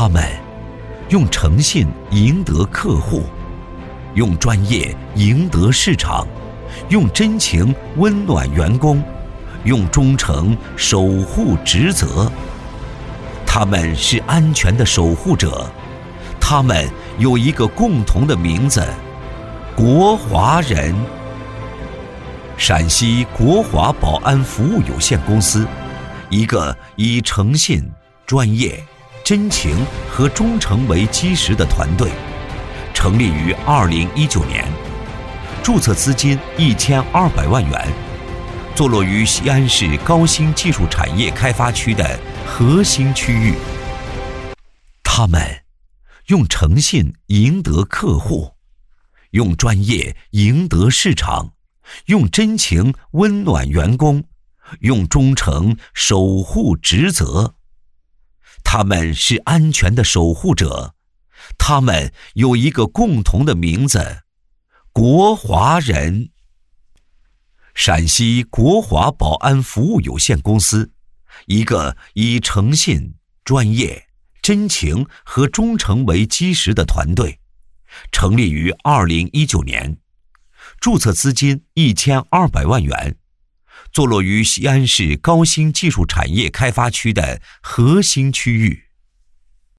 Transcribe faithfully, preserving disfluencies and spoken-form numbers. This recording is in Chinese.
他们用诚信赢得客户，用专业赢得市场，用真情温暖员工，用忠诚守护职责。他们是安全的守护者，他们有一个共同的名字——国华人。陕西国华保安服务有限公司，一个以诚信、专业、真情和忠诚为基石的团队，成立于二零一九年，注册资金一千二百万元，坐落于西安市高新技术产业开发区的核心区域。他们用诚信赢得客户，用专业赢得市场，用真情温暖员工，用忠诚守护职责。他们是安全的守护者，他们有一个共同的名字——国华人。陕西国华保安服务有限公司，一个以诚信、专业、真情和忠诚为基石的团队，成立于二零一九年，注册资金一千二百万元，坐落于西安市高新技术产业开发区的核心区域。